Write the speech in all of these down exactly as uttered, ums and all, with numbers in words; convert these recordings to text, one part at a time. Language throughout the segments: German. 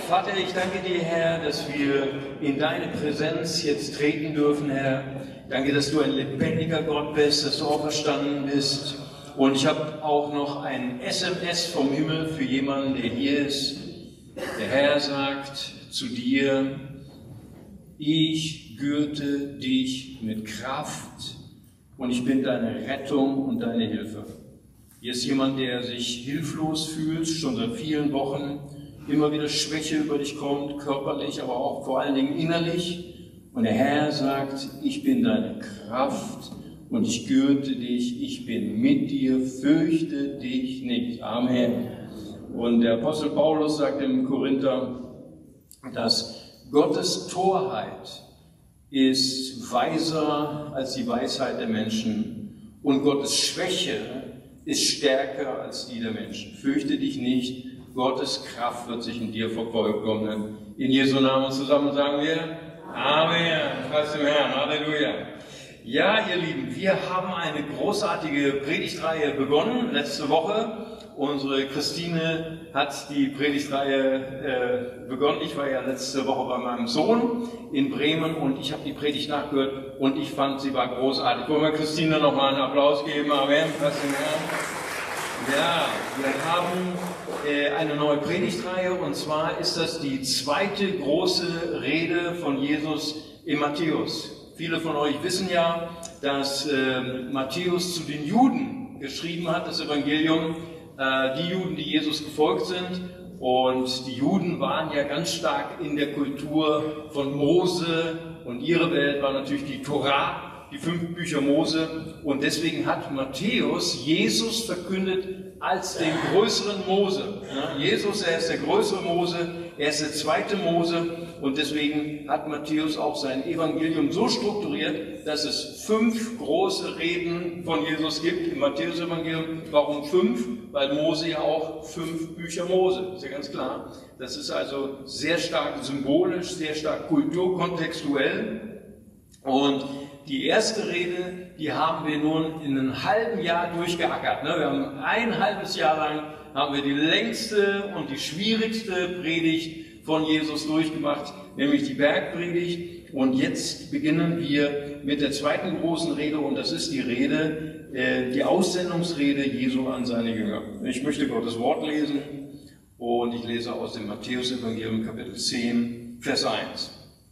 Vater, ich danke dir, Herr, dass wir in deine Präsenz jetzt treten dürfen, Herr. Danke, dass du ein lebendiger Gott bist, dass du auferstanden bist. Und ich habe auch noch ein S M S vom Himmel für jemanden, der hier ist. Der Herr sagt zu dir: Ich gürte dich mit Kraft und ich bin deine Rettung und deine Hilfe. Hier ist jemand, der sich hilflos fühlt, schon seit vielen Wochen, immer wieder Schwäche über dich kommt, körperlich, aber auch vor allen Dingen innerlich. Und der Herr sagt: Ich bin deine Kraft und ich gürte dich, ich bin mit dir, fürchte dich nicht. Amen. Und der Apostel Paulus sagt im Korinther, dass Gottes Torheit ist weiser als die Weisheit der Menschen und Gottes Schwäche ist stärker als die der Menschen. Fürchte dich nicht, Gottes Kraft wird sich in dir vervollkommnen. In Jesu Namen zusammen sagen wir Amen. Preis dem Herrn. Halleluja. Ja, ihr Lieben, wir haben eine großartige Predigtreihe begonnen letzte Woche. Unsere Christine hat die Predigtreihe äh, begonnen. Ich war ja letzte Woche bei meinem Sohn in Bremen und ich habe die Predigt nachgehört und ich fand, sie war großartig. Wollen wir Christine nochmal einen Applaus geben? Amen. Preis dem Herrn. Ja, wir haben äh, eine neue Predigtreihe und zwar ist das die zweite große Rede von Jesus in Matthäus. Viele von euch wissen ja, dass äh, Matthäus zu den Juden geschrieben hat, das Evangelium, äh, die Juden, die Jesus gefolgt sind. Und die Juden waren ja ganz stark in der Kultur von Mose und ihre Welt war natürlich die Tora, die fünf Bücher Mose. Und deswegen hat Matthäus Jesus verkündet als den größeren Mose. Ja, Jesus, er ist der größere Mose, er ist der zweite Mose. Und deswegen hat Matthäus auch sein Evangelium so strukturiert, dass es fünf große Reden von Jesus gibt im Matthäus-Evangelium. Warum fünf? Weil Mose ja auch fünf Bücher Mose, ist ja ganz klar. Das ist also sehr stark symbolisch, sehr stark kulturkontextuell. Und die erste Rede, die haben wir nun in einem halben Jahr durchgeackert. Wir haben ein halbes Jahr lang haben wir die längste und die schwierigste Predigt von Jesus durchgemacht, nämlich die Bergpredigt. Und jetzt beginnen wir mit der zweiten großen Rede und das ist die Rede, äh, die Aussendungsrede Jesu an seine Jünger. Ich möchte Gottes Wort lesen und ich lese aus dem Matthäus-Evangelium Kapitel zehn, Vers eins.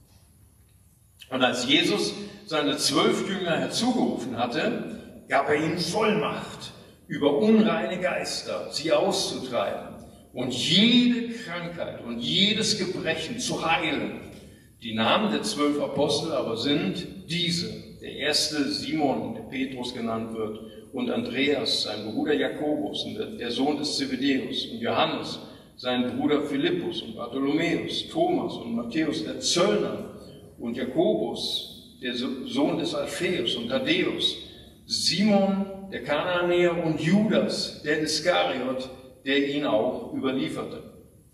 Und als Jesus seine zwölf Jünger herzugerufen hatte, gab er ihnen Vollmacht, über unreine Geister sie auszutreiben und jede Krankheit und jedes Gebrechen zu heilen. Die Namen der zwölf Apostel aber sind diese: der erste Simon, der Petrus genannt wird, und Andreas, sein Bruder Jakobus, und der Sohn des Zebedäus, und Johannes, sein Bruder Philippus, und Bartholomäus, Thomas und Matthäus, der Zöllner, und Jakobus, der Sohn des Alpheus, und Thaddäus, Simon, der Kanaanäer, und Judas, der Iskariot, der ihn auch überlieferte.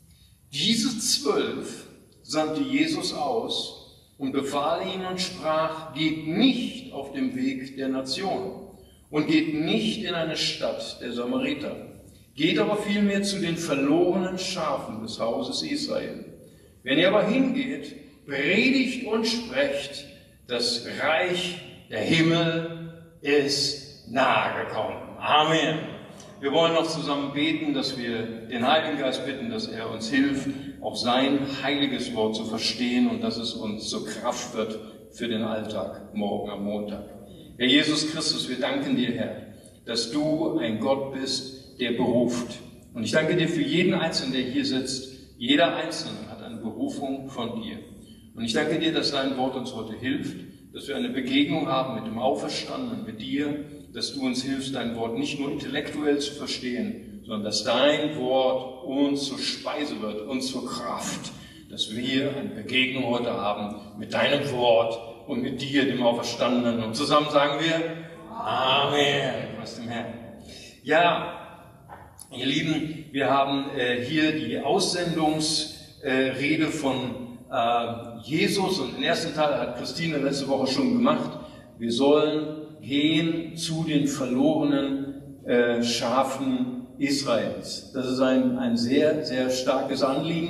Diese zwölf sandte Jesus aus und befahl ihnen und sprach: Geht nicht auf dem Weg der Nation und geht nicht in eine Stadt der Samariter. Geht aber vielmehr zu den verlorenen Schafen des Hauses Israel. Wenn ihr aber hingeht, predigt und sprecht, das Reich der Himmel ist nahegekommen. Amen. Wir wollen noch zusammen beten, dass wir den Heiligen Geist bitten, dass er uns hilft, auch sein heiliges Wort zu verstehen und dass es uns zur Kraft wird für den Alltag morgen am Montag. Herr Jesus Christus, wir danken dir, Herr, dass du ein Gott bist, der beruft. Und ich danke dir für jeden Einzelnen, der hier sitzt. Jeder Einzelne hat eine Berufung von dir. Und ich danke dir, dass dein Wort uns heute hilft, dass wir eine Begegnung haben mit dem Auferstandenen, mit dir, dass du uns hilfst, dein Wort nicht nur intellektuell zu verstehen, sondern dass dein Wort uns zur Speise wird, uns zur Kraft, dass wir eine Begegnung heute haben mit deinem Wort und mit dir, dem Auferstandenen. Und zusammen sagen wir Amen. Preis dem Herrn. Ja, ihr Lieben, wir haben äh, hier die Aussendungsrede äh, von äh, Jesus und den ersten Teil hat Christine letzte Woche schon gemacht. Wir sollen gehen zu den verlorenen äh, Schafen Israels. Das ist ein, ein sehr, sehr starkes Anliegen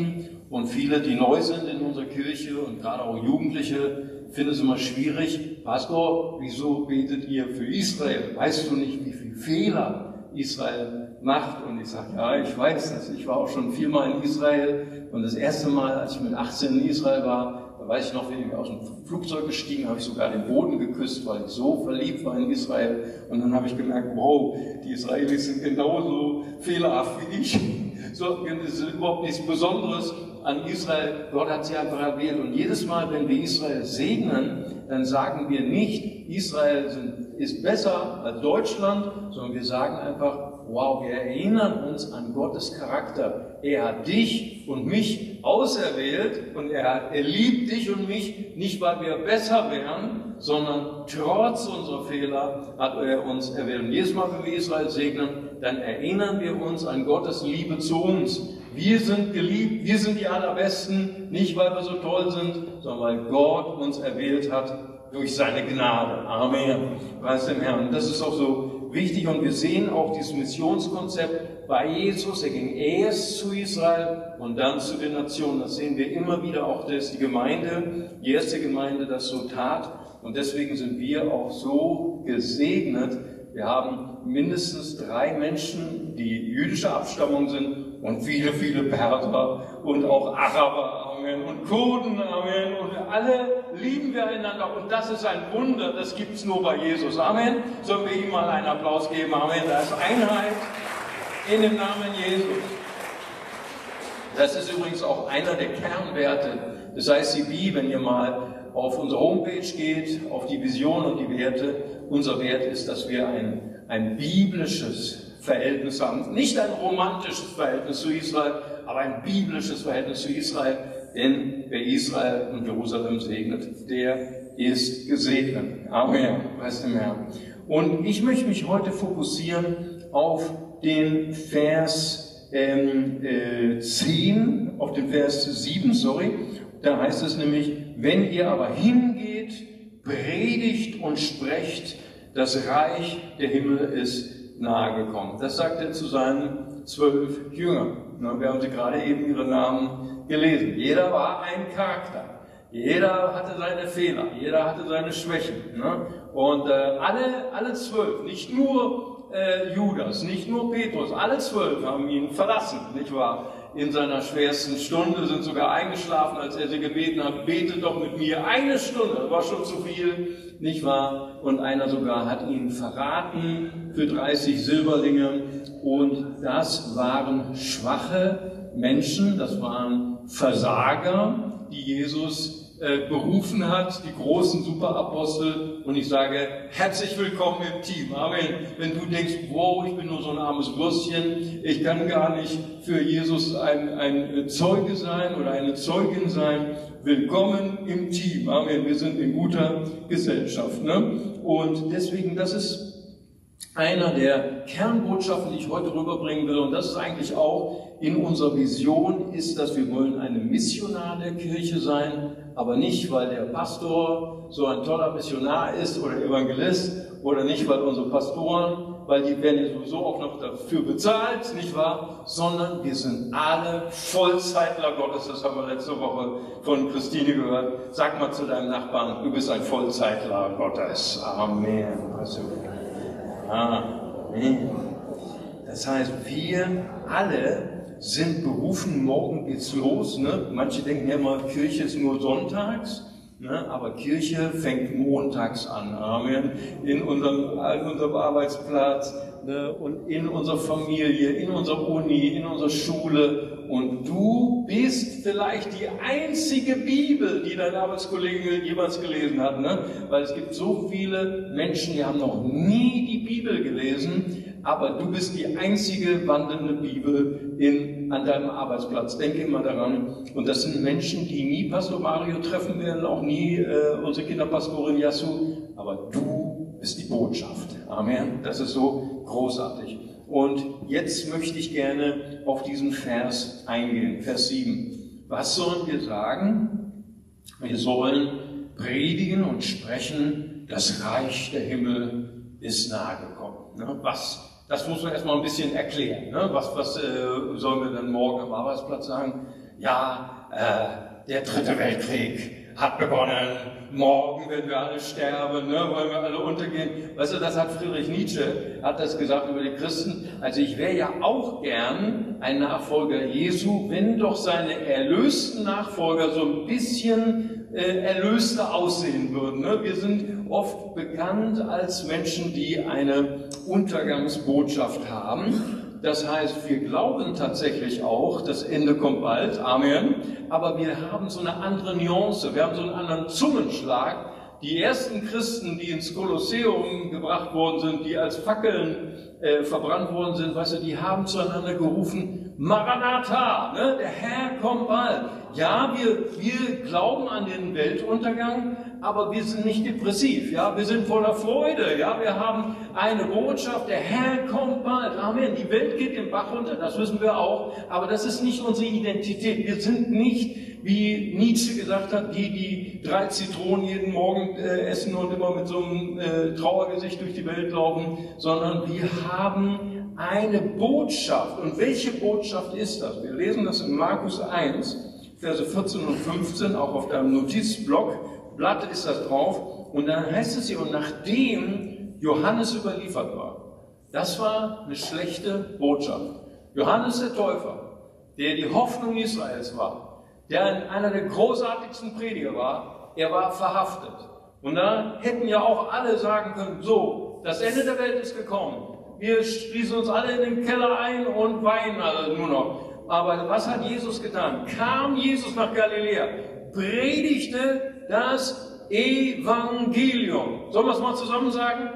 Und viele, die neu sind in unserer Kirche und gerade auch Jugendliche, finden es immer schwierig. Pastor, wieso betet ihr für Israel? Weißt du nicht, wie viele Fehler Israel macht? Und ich sage, ja, ich weiß das. Ich war auch schon viermal in Israel. Und das erste Mal, als ich mit achtzehn in Israel war, da weiß ich noch, wie ich aus dem Flugzeug gestiegen, habe ich sogar den Boden geküsst, weil ich so verliebt war in Israel. Und dann habe ich gemerkt, wow, die Israelis sind genauso fehlerhaft wie ich. So, das ist überhaupt nichts Besonderes an Israel. Gott hat sie einfach erwählt. Und jedes Mal, wenn wir Israel segnen, dann sagen wir nicht, Israel sind, ist besser als Deutschland, sondern wir sagen einfach, wow, wir erinnern uns an Gottes Charakter. Er hat dich und mich auserwählt und er, er liebt dich und mich, nicht weil wir besser wären, sondern trotz unserer Fehler hat er uns erwählt. Und jedes Mal, wenn wir Israel segnen, dann erinnern wir uns an Gottes Liebe zu uns. Wir sind geliebt, wir sind die Allerbesten, nicht weil wir so toll sind, sondern weil Gott uns erwählt hat durch seine Gnade. Amen. Preis dem Herrn. Und das ist auch so wichtig und wir sehen auch dieses Missionskonzept bei Jesus. Er ging erst zu Israel und dann zu den Nationen. Das sehen wir immer wieder auch, dass die Gemeinde, die erste Gemeinde das so tat. Und deswegen sind wir auch so gesegnet. Wir haben mindestens drei Menschen, die jüdischer Abstammung sind und viele, viele Perser und auch Araber, Amen, und Kurden, Amen, und alle lieben wir einander und das ist ein Wunder, das gibt es nur bei Jesus, Amen. Sollen wir ihm mal einen Applaus geben, Amen, da ist Einheit in dem Namen Jesus. Das ist übrigens auch einer der Kernwerte des I C B, wenn ihr mal auf unsere Homepage geht, auf die Vision und die Werte. Unser Wert ist, dass wir ein, ein biblisches Verhältnis haben. Nicht ein romantisches Verhältnis zu Israel, aber ein biblisches Verhältnis zu Israel. Denn wer Israel und Jerusalem segnet, der ist gesegnet. Amen. Preis dem Herrn. Und ich möchte mich heute fokussieren auf den Vers ähm, äh, zehn, auf den Vers sieben, sorry. Da heißt es nämlich, wenn ihr aber hingeht, predigt und sprecht, das Reich der Himmel ist nahe gekommen. Das sagt er zu seinen zwölf Jüngern. Wir haben sie gerade eben ihre Namen gelesen. Jeder war ein Charakter. Jeder hatte seine Fehler. Jeder hatte seine Schwächen. Und alle, alle zwölf, nicht nur äh, Judas, nicht nur Petrus, alle zwölf haben ihn verlassen, nicht wahr? In seiner schwersten Stunde, sind sogar eingeschlafen, als er sie gebeten hat, betet doch mit mir eine Stunde, das war schon zu viel, nicht wahr? Und einer sogar hat ihn verraten für dreißig Silberlinge und das waren schwache Menschen, das waren Versager, die Jesus äh, berufen hat, die großen Superapostel. Und ich sage, herzlich willkommen im Team. Amen. Wenn du denkst, wow, ich bin nur so ein armes Würstchen, ich kann gar nicht für Jesus ein, ein Zeuge sein oder eine Zeugin sein, willkommen im Team. Amen. Wir sind in guter Gesellschaft. Ne? Und deswegen, das ist einer der Kernbotschaften, die ich heute rüberbringen will, und das ist eigentlich auch in unserer Vision, ist, dass wir wollen eine missionale Kirche sein, aber nicht, weil der Pastor so ein toller Missionar ist oder Evangelist oder nicht, weil unsere Pastoren, weil die werden ja sowieso auch noch dafür bezahlt, nicht wahr? Sondern wir sind alle Vollzeitler Gottes, das haben wir letzte Woche von Christine gehört. Sag mal zu deinem Nachbarn, du bist ein Vollzeitler Gottes. Amen. Amen. Das heißt, wir alle sind berufen, morgen geht's los. Ne? Manche denken ja immer, Kirche ist nur sonntags, ne? Aber Kirche fängt montags an. Amen. In unserem, an unserem Arbeitsplatz, ne? Und in unserer Familie, in unserer Uni, in unserer Schule. Und du bist vielleicht die einzige Bibel, die dein Arbeitskollege jemals gelesen hat. Ne? Weil es gibt so viele Menschen, die haben noch nie die Bibel gelesen. Aber du bist die einzige wandelnde Bibel in, an deinem Arbeitsplatz. Denke immer daran. Und das sind Menschen, die nie Pastor Mario treffen werden, auch nie äh, unsere Kinderpastorin Yasu. Aber du bist die Botschaft. Amen. Das ist so großartig. Und jetzt möchte ich gerne auf diesen Vers eingehen. Vers sieben. Was sollen wir sagen? Wir sollen predigen und sprechen, das Reich der Himmel ist nahe gekommen. Was? Das muss man erstmal ein bisschen erklären. Ne? Was, was äh, sollen wir dann morgen am Arbeitsplatz sagen? ja, äh, der dritte Weltkrieg hat begonnen, morgen werden wir alle sterben, ne, wollen wir alle untergehen. Weißt du, das hat Friedrich Nietzsche, hat das gesagt über die Christen. Also ich wäre ja auch gern ein Nachfolger Jesu, wenn doch seine erlösten Nachfolger so ein bisschen äh, erlöster aussehen würden. Ne? Wir sind oft bekannt als Menschen, die eine Untergangsbotschaft haben. Das heißt, wir glauben tatsächlich auch, das Ende kommt bald, Amen, aber wir haben so eine andere Nuance, wir haben so einen anderen Zungenschlag. Die ersten Christen, die ins Kolosseum gebracht worden sind, die als Fackeln äh, verbrannt worden sind, weißt du, die haben zueinander gerufen, Maranatha, ne? Der Herr kommt bald. Ja, wir, wir glauben an den Weltuntergang, aber wir sind nicht depressiv, ja, wir sind voller Freude, ja, wir haben eine Botschaft, der Herr kommt bald, Amen. Die Welt geht den Bach runter, das wissen wir auch, aber das ist nicht unsere Identität. Wir sind nicht, wie Nietzsche gesagt hat, die, die drei Zitronen jeden Morgen äh, essen und immer mit so einem äh, Trauergesicht durch die Welt laufen, sondern wir haben eine Botschaft. Und welche Botschaft ist das? Wir lesen das in Markus eins, Verse vierzehn und fünfzehn, auch auf deinem Notizblock, Blatt ist das drauf, und dann heißt es hier, und nachdem Johannes überliefert war, das war eine schlechte Botschaft. Johannes der Täufer, der die Hoffnung Israels war, der einer der großartigsten Prediger war, er war verhaftet. Und da hätten ja auch alle sagen können, so, das Ende der Welt ist gekommen, wir schließen uns alle in den Keller ein und weinen alle nur noch. Aber was hat Jesus getan? Kam Jesus nach Galiläa, predigte das Evangelium. Sollen wir es mal zusammen sagen?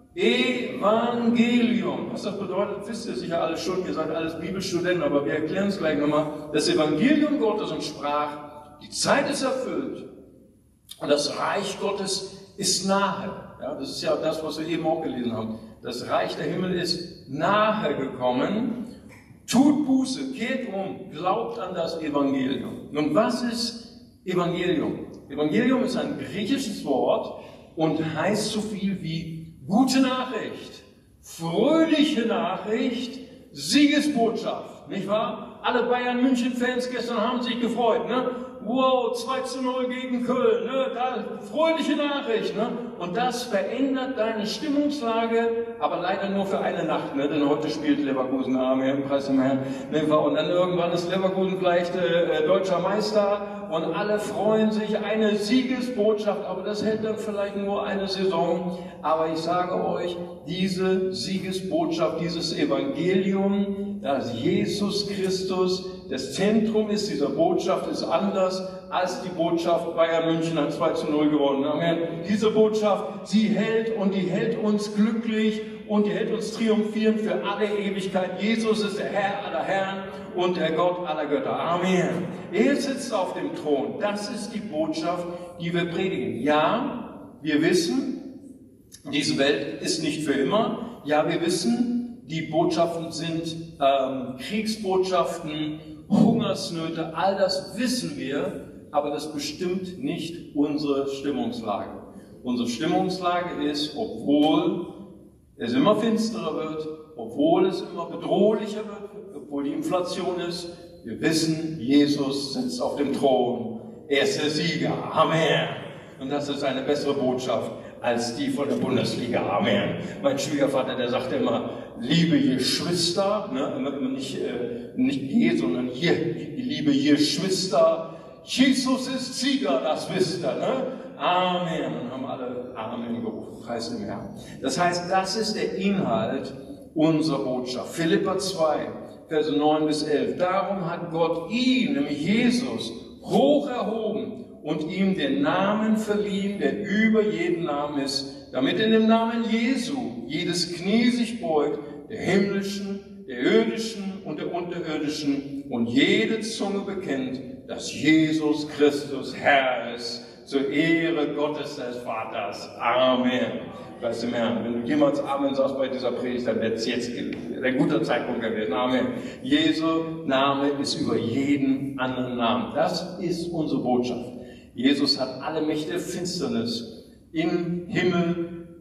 Evangelium. Was das bedeutet, wisst ihr sicher alles schon. Ihr seid alles Bibelstudenten, aber wir erklären es gleich nochmal. Das Evangelium Gottes und sprach, die Zeit ist erfüllt und das Reich Gottes ist nahe. Ja, das ist ja das, was wir eben auch gelesen haben. Das Reich der Himmel ist nahe gekommen. Tut Buße, kehrt um, glaubt an das Evangelium. Nun, was ist Evangelium? Evangelium ist ein griechisches Wort und heißt so viel wie gute Nachricht, fröhliche Nachricht, Siegesbotschaft, nicht wahr? Alle Bayern-München-Fans gestern haben sich gefreut, ne? Wow, zwei zu null gegen Köln, ne? Da, fröhliche Nachricht, ne? Und das verändert deine Stimmungslage, aber leider nur für eine Nacht, ne? Denn heute spielt Leverkusen, Amen, Preis dem Herrn, ne? Und dann irgendwann ist Leverkusen vielleicht äh, deutscher Meister und alle freuen sich, eine Siegesbotschaft, aber das hält dann vielleicht nur eine Saison. Aber ich sage euch, diese Siegesbotschaft, dieses Evangelium, dass Jesus Christus das Zentrum ist, dieser Botschaft ist anders als die Botschaft Bayern München hat zwei zu null gewonnen. Amen. Diese Botschaft, sie hält und die hält uns glücklich und die hält uns triumphierend für alle Ewigkeit. Jesus ist der Herr aller Herren und der Gott aller Götter. Amen. Er sitzt auf dem Thron. Das ist die Botschaft, die wir predigen. Ja, wir wissen, diese Welt ist nicht für immer. Ja, wir wissen, die Botschaften sind ähm, Kriegsbotschaften, Hungersnöte, all das wissen wir, aber das bestimmt nicht unsere Stimmungslage. Unsere Stimmungslage ist, obwohl es immer finsterer wird, obwohl es immer bedrohlicher wird, obwohl die Inflation ist, wir wissen, Jesus sitzt auf dem Thron, er ist der Sieger, Amen. Und das ist eine bessere Botschaft als die von der Bundesliga, Amen. Mein Schwiegervater, der sagte immer, liebe Geschwister, ne, immer, immer nicht, äh, nicht je, sondern hier, liebe Geschwister, Jesus ist Sieger, das wisst ihr, ne? Amen. Und haben alle Amen gerufen, preis dem Herrn. Das heißt, das ist der Inhalt unserer Botschaft. Philipper zwei, Verse neun bis elf. Darum hat Gott ihn, nämlich Jesus, hoch erhoben und ihm den Namen verliehen, der über jeden Namen ist, damit in dem Namen Jesu jedes Knie sich beugt, der himmlischen, der irdischen und der unterirdischen, und jede Zunge bekennt, dass Jesus Christus Herr ist, zur Ehre Gottes des Vaters. Amen. Preis dem Herrn. Wenn du jemals Amen sagst bei dieser Predigt, dann wird es jetzt ein guter Zeitpunkt gewesen. Amen. Jesu Name ist über jeden anderen Namen. Das ist unsere Botschaft. Jesus hat alle Mächte der Finsternis im Himmel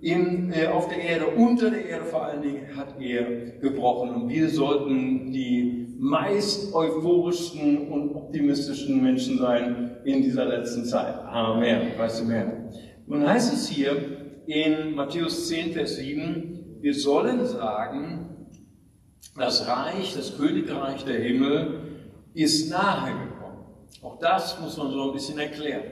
in, äh, auf der Erde, unter der Erde vor allen Dingen, hat er gebrochen. Und wir sollten die meist euphorischsten und optimistischen Menschen sein in dieser letzten Zeit. Amen. Weißt du mehr? Nun heißt es hier in Matthäus zehn, Vers sieben, wir sollen sagen, das Reich, das Königreich der Himmel ist nahe gekommen. Auch das muss man so ein bisschen erklären.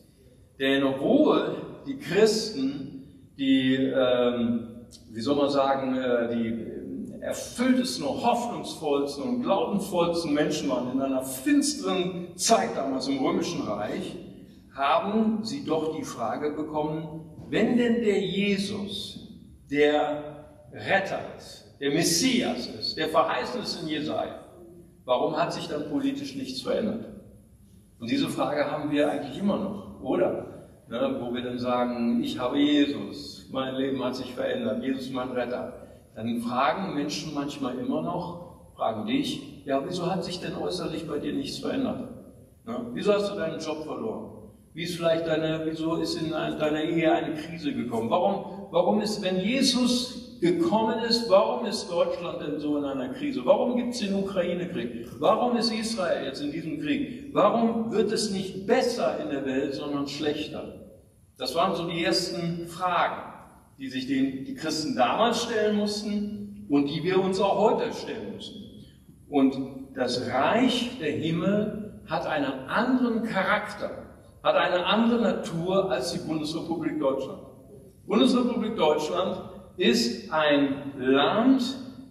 Denn obwohl die Christen die, ähm, wie soll man sagen, äh, die erfülltesten, hoffnungsvollsten und glaubensvollsten Menschen waren in einer finsteren Zeit damals im Römischen Reich, haben sie doch die Frage bekommen, wenn denn der Jesus, der Retter ist, der Messias ist, der verheißen ist in Jesaja, warum hat sich dann politisch nichts verändert? Und diese Frage haben wir eigentlich immer noch, oder? Ne, wo wir dann sagen, ich habe Jesus, mein Leben hat sich verändert, Jesus mein Retter. Dann fragen Menschen manchmal immer noch, fragen dich, ja, wieso hat sich denn äußerlich bei dir nichts verändert? Ne, wieso hast du deinen Job verloren? Wie ist vielleicht deine, wieso ist in deiner Ehe eine Krise gekommen? Warum, warum ist, wenn Jesus gekommen ist, warum ist Deutschland denn so in einer Krise? Warum gibt es den Ukraine-Krieg? Warum ist Israel jetzt in diesem Krieg? Warum wird es nicht besser in der Welt, sondern schlechter? Das waren so die ersten Fragen, die sich den, die Christen damals stellen mussten und die wir uns auch heute stellen müssen. Und das Reich der Himmel hat einen anderen Charakter, hat eine andere Natur als die Bundesrepublik Deutschland. Bundesrepublik Deutschland ist ein Land,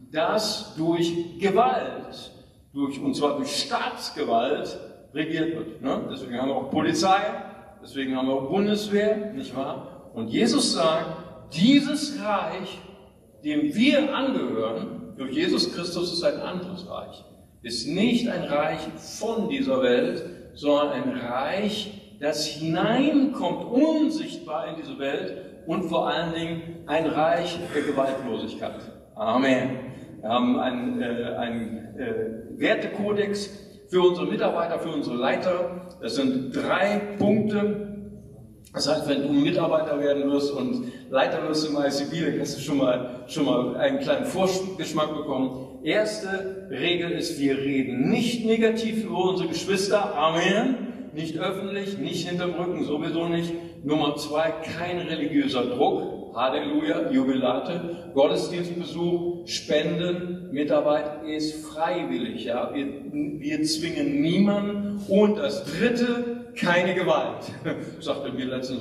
das durch Gewalt, durch, und zwar durch Staatsgewalt, regiert wird. Ne? Deswegen haben wir auch Polizei, deswegen haben wir auch Bundeswehr, nicht wahr? Und Jesus sagt, dieses Reich, dem wir angehören, durch Jesus Christus ist ein anderes Reich. Ist nicht ein Reich von dieser Welt, sondern ein Reich, das hineinkommt, unsichtbar in diese Welt und vor allen Dingen ein Reich der Gewaltlosigkeit. Amen. Wir haben einen, äh, einen äh, Wertekodex für unsere Mitarbeiter, für unsere Leiter. Das sind drei Punkte. Das heißt, wenn du Mitarbeiter werden wirst und Leiter wirst im I C B, dann kannst du schon mal, schon mal einen kleinen Vorgeschmack bekommen. Erste Regel ist, wir reden nicht negativ über unsere Geschwister. Amen. Nicht öffentlich, nicht hinterm Rücken, sowieso nicht. Nummer zwei, kein religiöser Druck. Halleluja, Jubilate. Gottesdienstbesuch, Spenden, Mitarbeit ist freiwillig. Ja? Wir, wir zwingen niemanden. Und das dritte, keine Gewalt. Sagte mir letztens,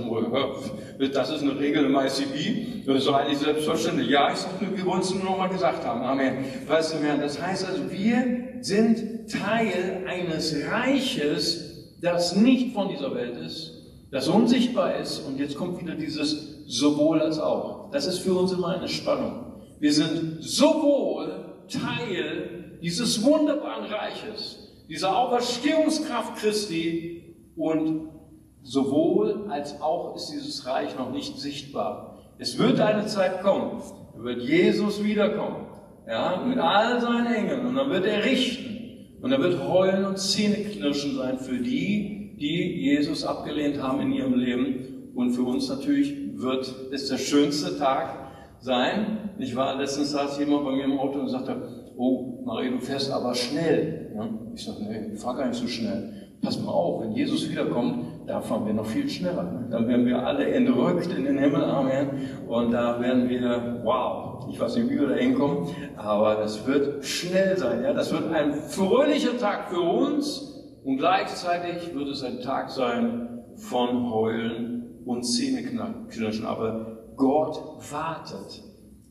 das ist eine Regel im I C B. Das ist doch eigentlich selbstverständlich. Ja, ich sag nur, wir wollen es nur noch mal gesagt haben. Amen. Weißt du, das heißt also, wir sind Teil eines Reiches, das nicht von dieser Welt ist, das unsichtbar ist, und jetzt kommt wieder dieses sowohl als auch. Das ist für uns immer eine Spannung. Wir sind sowohl Teil dieses wunderbaren Reiches, dieser Auferstehungskraft Christi, und sowohl als auch ist dieses Reich noch nicht sichtbar. Es wird eine Zeit kommen, da wird Jesus wiederkommen, ja, mit all seinen Engeln, und dann wird er richten. Und da wird Heulen und Zähneknirschen sein für die, die Jesus abgelehnt haben in ihrem Leben. Und für uns natürlich wird es der schönste Tag sein. Ich war letztens saß jemand bei mir im Auto und sagte, oh, Marie, du fährst aber schnell. Ja? Ich sagte, nee, ich fahre gar nicht so schnell. Pass mal auf, wenn Jesus wiederkommt, da fahren wir noch viel schneller. Dann werden wir alle entrückt in den Himmel, Amen. Und da werden wir, wow, ich weiß nicht, wie wir da hinkommen, aber das wird schnell sein. Ja? Das wird ein fröhlicher Tag für uns, und gleichzeitig wird es ein Tag sein von Heulen und Zähneknirschen. Aber Gott wartet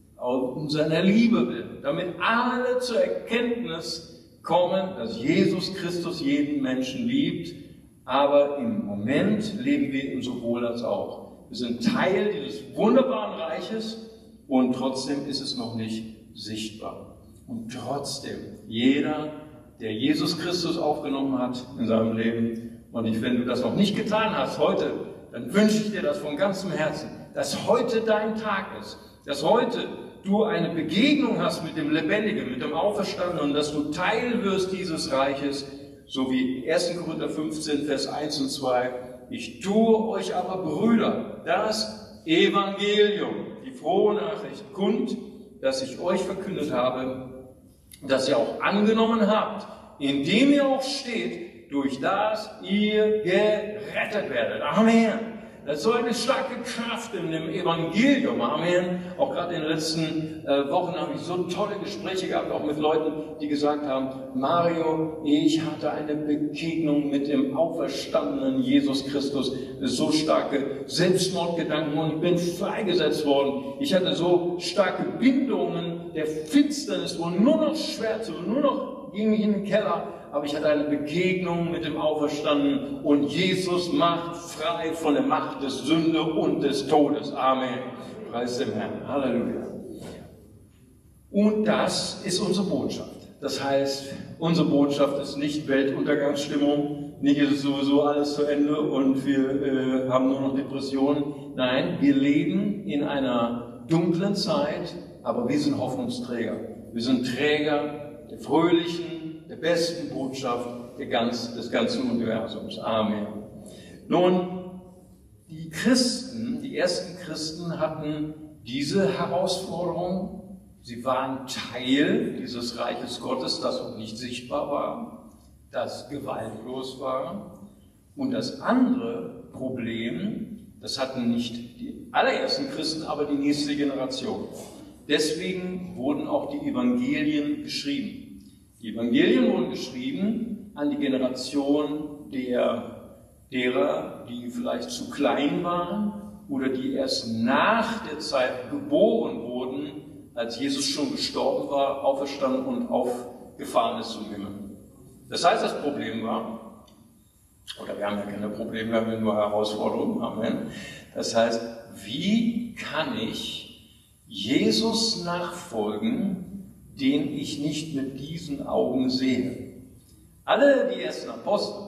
um seiner Liebe willen, damit alle zur Erkenntnis kommen, dass Jesus Christus jeden Menschen liebt, aber im Moment leben wir im sowohl als auch. Wir sind Teil dieses wunderbaren Reiches, und trotzdem ist es noch nicht sichtbar. Und trotzdem, jeder, der Jesus Christus aufgenommen hat in seinem Leben, und ich, wenn du das noch nicht getan hast heute, dann wünsche ich dir das von ganzem Herzen, dass heute dein Tag ist, dass heute du eine Begegnung hast mit dem Lebendigen, mit dem Auferstandenen, und dass du Teil wirst dieses Reiches, so wie erster Korinther fünfzehn, Vers eins und zwei. Ich tue euch aber, Brüder, das Evangelium, die frohe Nachricht, kund, dass ich euch verkündet habe, dass ihr auch angenommen habt, indem ihr auch steht, durch das ihr gerettet werdet. Amen. Das ist so eine starke Kraft in dem Evangelium. Amen. Auch gerade in den letzten äh, Wochen habe ich so tolle Gespräche gehabt, auch mit Leuten, die gesagt haben, Mario, ich hatte eine Begegnung mit dem auferstandenen Jesus Christus. So starke Selbstmordgedanken und ich bin freigesetzt worden. Ich hatte so starke Bindungen der Finsternis, wo nur noch Schwärze, nur noch ging ich in den Keller. Aber ich hatte eine Begegnung mit dem Auferstandenen und Jesus macht frei von der Macht des Sünde und des Todes. Amen. Preis dem Herrn. Halleluja. Und das ist unsere Botschaft. Das heißt, unsere Botschaft ist nicht Weltuntergangsstimmung, nicht ist es sowieso alles zu Ende und wir äh, haben nur noch Depressionen. Nein, wir leben in einer dunklen Zeit, aber wir sind Hoffnungsträger. Wir sind Träger der fröhlichen, der besten Botschaft der ganz, des ganzen Universums. Amen. Nun, die Christen, die ersten Christen hatten diese Herausforderung. Sie waren Teil dieses Reiches Gottes, das auch nicht sichtbar war, das gewaltlos war. Und das andere Problem, das hatten nicht die allerersten Christen, aber die nächste Generation. Deswegen wurden auch die Evangelien geschrieben. Die Evangelien wurden geschrieben an die Generation der, derer, die vielleicht zu klein waren oder die erst nach der Zeit geboren wurden, als Jesus schon gestorben war, auferstanden und aufgefahren ist zum Himmel. Das heißt, das Problem war, oder wir haben ja keine Probleme, wir haben nur Herausforderungen, Amen. Das heißt, wie kann ich Jesus nachfolgen, den ich nicht mit diesen Augen sehe? Alle die ersten Apostel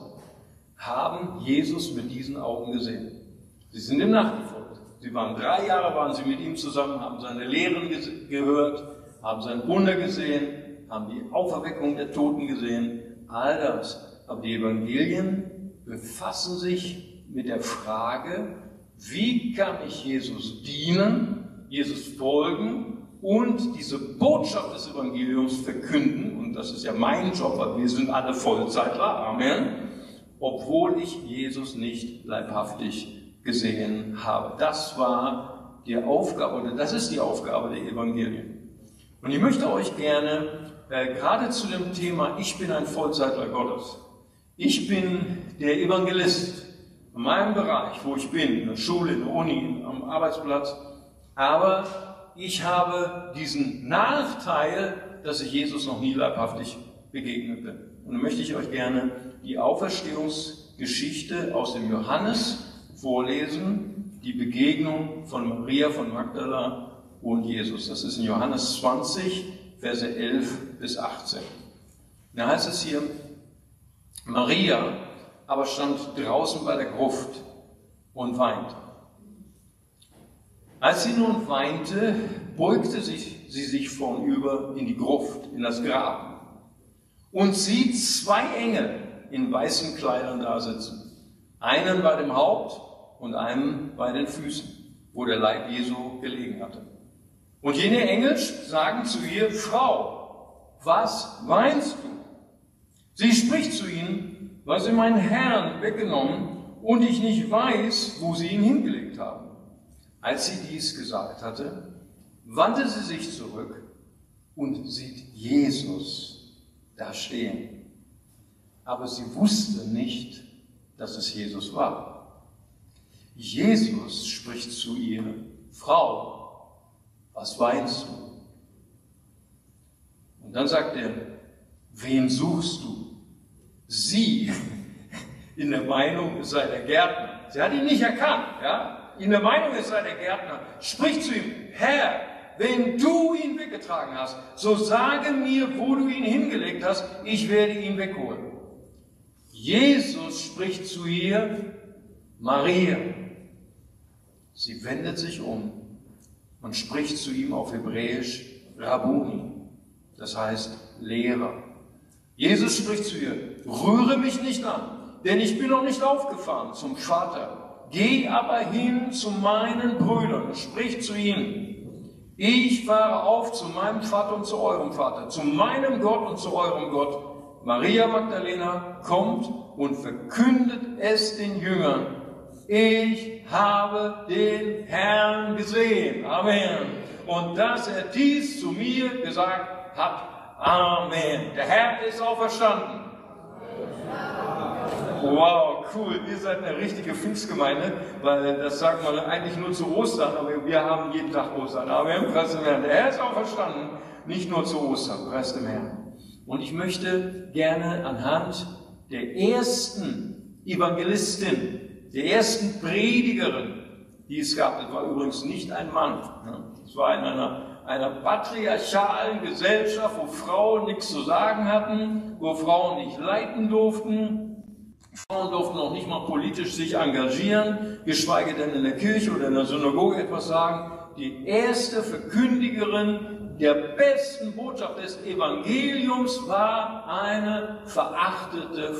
haben Jesus mit diesen Augen gesehen. Sie sind ihm nachgefolgt. Sie waren drei Jahre, waren sie mit ihm zusammen, haben seine Lehren gehört, haben sein Wunder gesehen, haben die Auferweckung der Toten gesehen, all das. Aber die Evangelien befassen sich mit der Frage, wie kann ich Jesus dienen, Jesus folgen und diese Botschaft des Evangeliums verkünden, und das ist ja mein Job, weil wir sind alle Vollzeitler, Amen, obwohl ich Jesus nicht leibhaftig gesehen habe. Das war die Aufgabe, oder das ist die Aufgabe der Evangelien. Und ich möchte euch gerne, äh, gerade zu dem Thema, ich bin ein Vollzeitler Gottes, ich bin der Evangelist in meinem Bereich, wo ich bin, in der Schule, in der Uni, am Arbeitsplatz, aber ich habe diesen Nachteil, dass ich Jesus noch nie leibhaftig begegnet bin. Und dann möchte ich euch gerne die Auferstehungsgeschichte aus dem Johannes vorlesen, die Begegnung von Maria von Magdala und Jesus. Das ist in Johannes zwanzig, Verse elf bis achtzehn. Da heißt es hier, Maria aber stand draußen bei der Gruft und weinte. Als sie nun weinte, beugte sich, sie sich vornüber in die Gruft, in das Grab, und sieht zwei Engel in weißen Kleidern da sitzen, einen bei dem Haupt und einen bei den Füßen, wo der Leib Jesu gelegen hatte. Und jene Engel sagen zu ihr, Frau, was weinst du? Sie spricht zu ihnen, weil sie meinen Herrn weggenommen und ich nicht weiß, wo sie ihn hingelegt haben. Als sie dies gesagt hatte, wandte sie sich zurück und sieht Jesus da stehen. Aber sie wusste nicht, dass es Jesus war. Jesus spricht zu ihr, Frau, was weinst du? Und dann sagt er, wen suchst du? Sie, in der Meinung, es sei der Gärtner. Sie hat ihn nicht erkannt, ja? In der Meinung, es sei der Gärtner, spricht zu ihm, Herr, wenn du ihn weggetragen hast, so sage mir, wo du ihn hingelegt hast, ich werde ihn wegholen. Jesus spricht zu ihr, Maria. Sie wendet sich um und spricht zu ihm auf Hebräisch, Rabbuni, das heißt Lehrer. Jesus spricht zu ihr, rühre mich nicht an, denn ich bin noch nicht aufgefahren zum Vater. geh aber hin zu meinen Brüdern und sprich zu ihnen, ich fahre auf zu meinem Vater und zu eurem Vater, zu meinem Gott und zu eurem Gott. Maria Magdalena kommt und verkündet es den Jüngern. Ich habe den Herrn gesehen. Amen. Und dass er dies zu mir gesagt hat. Amen. Der Herr ist auferstanden. Wow, cool. Ihr seid eine richtige Pfingstgemeinde, weil das sagt man eigentlich nur zu Ostern, aber wir haben jeden Tag Ostern. Amen. Preis dem Herrn. Der Herr ist auferstanden, nicht nur zu Ostern. Preis dem Herrn. Und ich möchte gerne anhand der ersten Evangelistin, der ersten Predigerin, die es gab, das war übrigens nicht ein Mann, es war in einer, einer patriarchalen Gesellschaft, wo Frauen nichts zu sagen hatten, wo Frauen nicht leiten durften, Frauen durften auch nicht mal politisch sich engagieren, geschweige denn in der Kirche oder in der Synagoge etwas sagen. Die erste Verkündigerin der besten Botschaft des Evangeliums war eine verachtete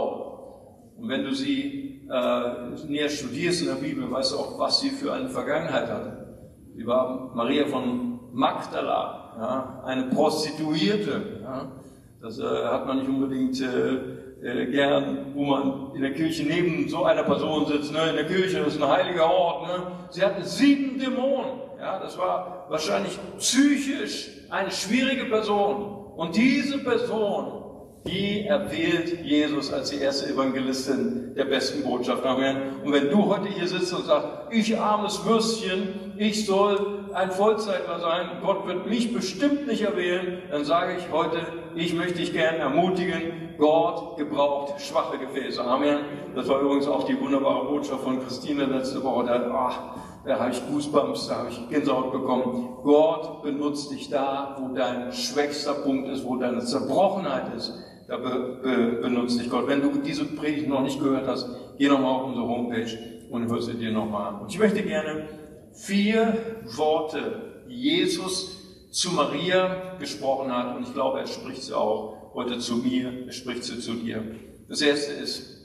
Frau. Und wenn du sie äh, näher studierst in der Bibel, weißt du auch, was sie für eine Vergangenheit hatte. Sie war Maria von Magdala, ja, eine Prostituierte. Ja. Das äh, hat man nicht unbedingt äh, äh, gern, wo man in der Kirche neben so einer Person sitzt. Ne? In der Kirche, das ist ein heiliger Ort. Ne? Sie hatte sieben Dämonen. Ja, das war wahrscheinlich psychisch eine schwierige Person. Und diese Person, die erwählt Jesus als die erste Evangelistin der besten Botschaft. Amen. Und wenn du heute hier sitzt und sagst, ich armes Würstchen, ich soll ein Vollzeitler sein, Gott wird mich bestimmt nicht erwählen, dann sage ich heute, ich möchte dich gerne ermutigen, Gott gebraucht schwache Gefäße. Amen. Das war übrigens auch die wunderbare Botschaft von Christine letzte Woche. Da, ach, da habe ich Goosebumps, da habe ich Gänsehaut bekommen. Gott benutzt dich da, wo dein schwächster Punkt ist, wo deine Zerbrochenheit ist. Da be, be, benutzt dich Gott. Wenn du diese Predigt noch nicht gehört hast, geh nochmal auf unsere Homepage und hör sie dir nochmal an. Und ich möchte gerne vier Worte, die Jesus zu Maria gesprochen hat, und ich glaube, er spricht sie auch heute zu mir, er spricht sie zu dir. Das erste ist,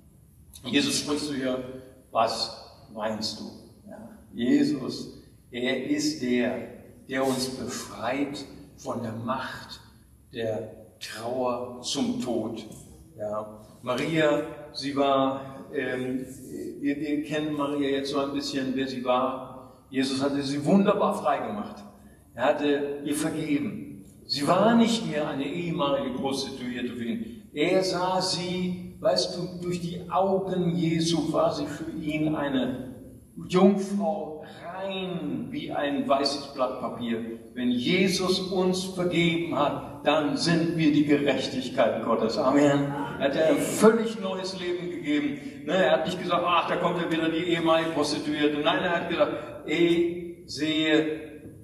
Jesus spricht zu ihr, was meinst du? Ja, Jesus, er ist der, der uns befreit von der Macht der Trauer zum Tod. Ja, Maria, sie war, ähm, wir, wir kennen Maria jetzt so ein bisschen, wer sie war. Jesus hatte sie wunderbar freigemacht. Er hatte ihr vergeben. Sie war nicht mehr eine ehemalige Prostituierte für ihn. Er sah sie, weißt du, durch die Augen Jesu war sie für ihn eine Jungfrau, rein wie ein weißes Blatt Papier. Wenn Jesus uns vergeben hat, dann sind wir die Gerechtigkeit Gottes. Amen. Er hat ein völlig neues Leben gegeben. Er hat nicht gesagt, ach, da kommt ja wieder die ehemalige Prostituierte. Nein, er hat gesagt, ich sehe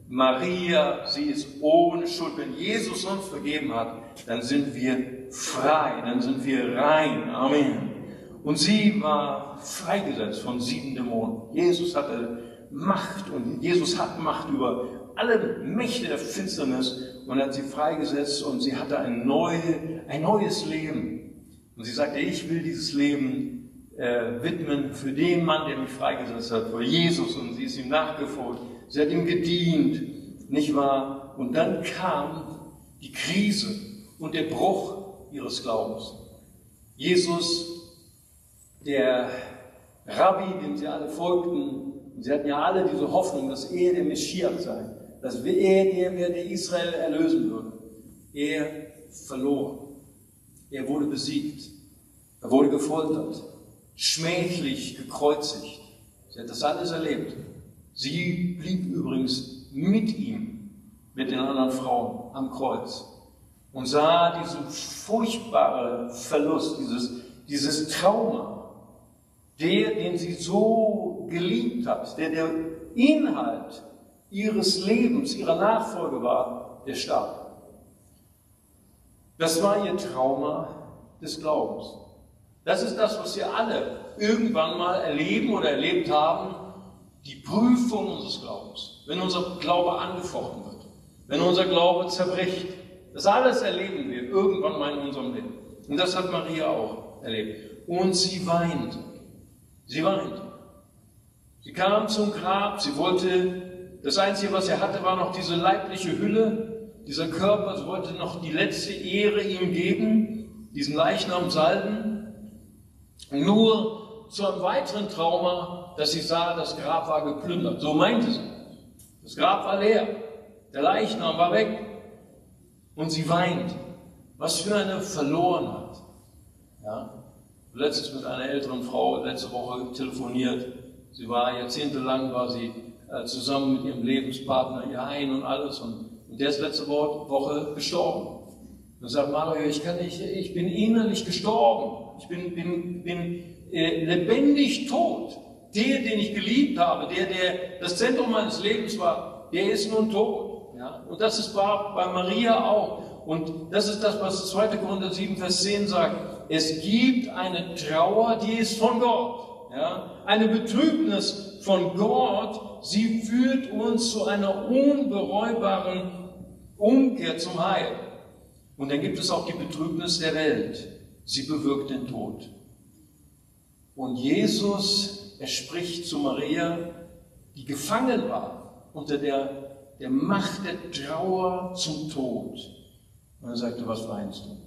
Maria, sie ist ohne Schuld. Wenn Jesus uns vergeben hat, dann sind wir frei, dann sind wir rein. Amen. Und sie war freigesetzt von sieben Dämonen. Jesus hatte Macht und Jesus hat Macht über alle Mächte der Finsternis und hat sie freigesetzt und sie hatte ein, neue, ein neues Leben. Und sie sagte, ich will dieses Leben äh, widmen für den Mann, der mich freigesetzt hat, für Jesus, und sie ist ihm nachgefolgt. Sie hat ihm gedient, nicht wahr? Und dann kam die Krise und der Bruch ihres Glaubens. Jesus, der Rabbi, dem sie alle folgten, und sie hatten ja alle diese Hoffnung, dass er der Messias sei, dass er der wäre, der Israel erlösen würde. Er verlor. Er wurde besiegt. Er wurde gefoltert, schmählich gekreuzigt. Sie hat das alles erlebt. Sie blieb übrigens mit ihm, mit den anderen Frauen am Kreuz und sah diesen furchtbaren Verlust, dieses, dieses Trauma. Der, den sie so geliebt hat, der der Inhalt ihres Lebens, ihrer Nachfolge war, der starb. Das war ihr Trauma des Glaubens. Das ist das, was wir alle irgendwann mal erleben oder erlebt haben, die Prüfung unseres Glaubens. Wenn unser Glaube angefochten wird, wenn unser Glaube zerbricht, das alles erleben wir irgendwann mal in unserem Leben. Und das hat Maria auch erlebt. Und sie weinte. Sie weinte. Sie kam zum Grab, sie wollte, das Einzige, was er hatte, war noch diese leibliche Hülle, dieser Körper, sie wollte noch die letzte Ehre ihm geben, diesen Leichnam salben. Nur zu einem weiteren Trauma, dass sie sah, das Grab war geplündert. So meinte sie. Das Grab war leer, der Leichnam war weg und sie weint. Was für eine Verlorenheit. Ja? Letztens mit einer älteren Frau, letzte Woche telefoniert. Sie war jahrzehntelang, war sie äh, zusammen mit ihrem Lebenspartner, ihr Ein und alles. Und, und der ist letzte Woche gestorben. Und sagt, Mario, ich, kann nicht, ich bin innerlich gestorben. Ich bin, bin, bin äh, lebendig tot. Der, den ich geliebt habe, der, der das Zentrum meines Lebens war, der ist nun tot. Ja? Und das ist war bei Maria auch. Und das ist das, was zweiter Korinther sieben, Vers zehn sagt. Es gibt eine Trauer, die ist von Gott. Ja? Eine Betrübnis von Gott, sie führt uns zu einer unbereubaren Umkehr zum Heil. Und dann gibt es auch die Betrübnis der Welt. Sie bewirkt den Tod. Und Jesus, er spricht zu Maria, die gefangen war unter der, der Macht der Trauer zum Tod. Und er sagte, was weinst du?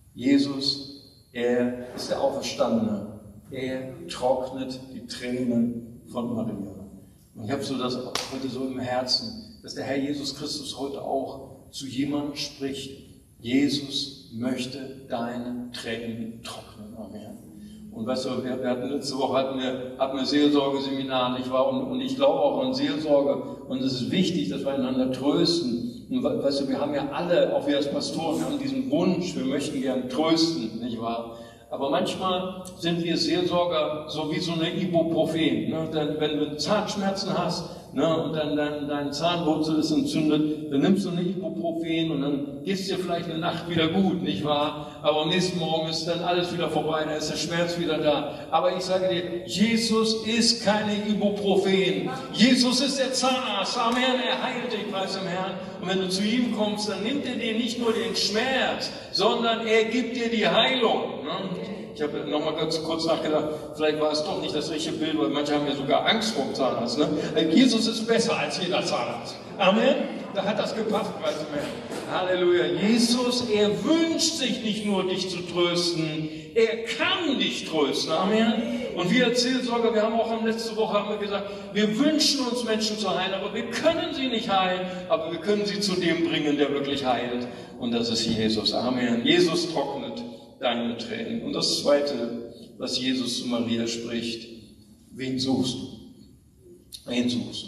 Jesus, er ist der Auferstandene. Er trocknet die Tränen von Maria. Und ich habe so das heute so im Herzen, dass der Herr Jesus Christus heute auch zu jemandem spricht. Jesus möchte deine Tränen trocknen. Amen. Und weißt du, wir, wir hatten letzte Woche hatten wir, hatten wir Seelsorgeseminar, nicht wahr? Und, und ich glaube auch an Seelsorge. Und es ist wichtig, dass wir einander trösten. Und weißt du, wir haben ja alle, auch wir als Pastoren, wir haben diesen Wunsch, wir möchten gern trösten, nicht wahr? Aber manchmal sind wir Seelsorger so wie so eine Ibuprofen. Ne? Dann, wenn du Zahnschmerzen hast, ne, und dann dein, deine Zahnwurzel ist entzündet, dann nimmst du eine Ibuprofen und dann geht es dir vielleicht eine Nacht wieder gut, nicht wahr? Aber am nächsten Morgen ist dann alles wieder vorbei, dann ist der Schmerz wieder da. Aber ich sage dir, Jesus ist keine Ibuprofen. Jesus ist der Zahnarzt. Amen, er heilt dich, preis dem Herrn. Und wenn du zu ihm kommst, dann nimmt er dir nicht nur den Schmerz, sondern er gibt dir die Heilung. Ne? Ich habe noch mal ganz kurz nachgedacht, vielleicht war es doch nicht das richtige Bild, weil manche haben ja sogar Angst vor dem Zahnarzt. Ne? Jesus ist besser als jeder Zahnarzt. Amen. Da hat das gepasst, weißt du mehr. Halleluja. Jesus, er wünscht sich nicht nur, dich zu trösten, er kann dich trösten. Amen. Und wir als Seelsorger, wir haben auch letzte Woche haben wir gesagt, wir wünschen uns Menschen zu heilen, aber wir können sie nicht heilen, aber wir können sie zu dem bringen, der wirklich heilt. Und das ist Jesus. Amen. Jesus trocknet deine Tränen. Und das Zweite, was Jesus zu Maria spricht, wen suchst du? Wen suchst du?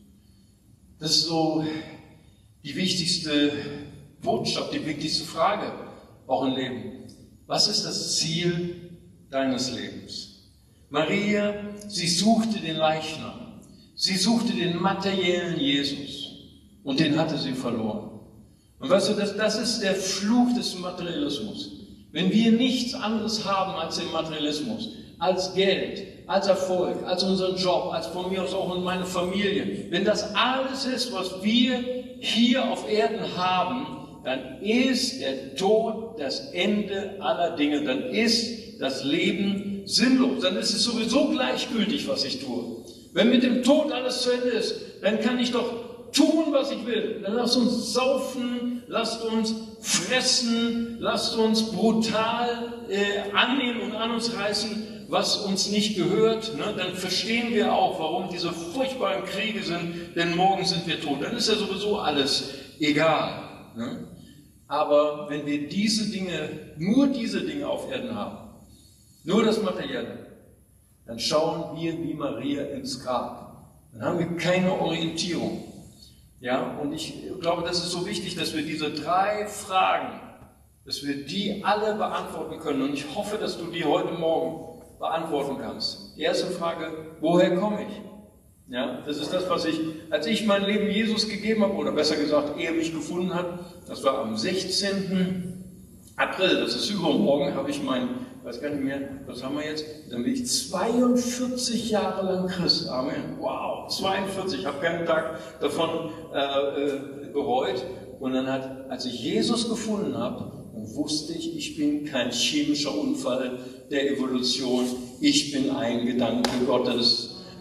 Das ist so die wichtigste Botschaft, die wichtigste Frage, auch im Leben. Was ist das Ziel deines Lebens? Maria, sie suchte den Leichnam. Sie suchte den materiellen Jesus. Und den hatte sie verloren. Und weißt du, das, das ist der Fluch des Materialismus. Wenn wir nichts anderes haben als den Materialismus, als Geld, als Erfolg, als unseren Job, als von mir aus auch meine Familie, wenn das alles ist, was wir hier auf Erden haben, dann ist der Tod das Ende aller Dinge, dann ist das Leben sinnlos, dann ist es sowieso gleichgültig, was ich tue. Wenn mit dem Tod alles zu Ende ist, dann kann ich doch tun, was ich will. Dann lasst uns saufen, lasst uns fressen, lasst uns brutal äh, annehmen und an uns reißen, was uns nicht gehört. Ne? Dann verstehen wir auch, warum diese furchtbaren Kriege sind, denn morgen sind wir tot. Dann ist ja sowieso alles egal. Ne? Aber wenn wir diese Dinge, nur diese Dinge auf Erden haben, nur das Materielle, dann schauen wir wie Maria ins Grab. Dann haben wir keine Orientierung. Ja, und ich glaube, das ist so wichtig, dass wir diese drei Fragen, dass wir die alle beantworten können. Und ich hoffe, dass du die heute Morgen beantworten kannst. Die erste Frage, woher komme ich? Ja, das ist das, was ich, als ich mein Leben Jesus gegeben habe, oder besser gesagt, er mich gefunden hat, das war am sechzehnten April, das ist übermorgen, habe ich mein, ich weiß gar nicht mehr, was haben wir jetzt? Dann bin ich zweiundvierzig Jahre lang Christ. Amen. Wow, zweiundvierzig. Ich habe keinen Tag davon äh, äh, bereut. Und dann hat, als ich Jesus gefunden habe, dann wusste ich, ich bin kein chemischer Unfall der Evolution. Ich bin ein Gedanke Gottes.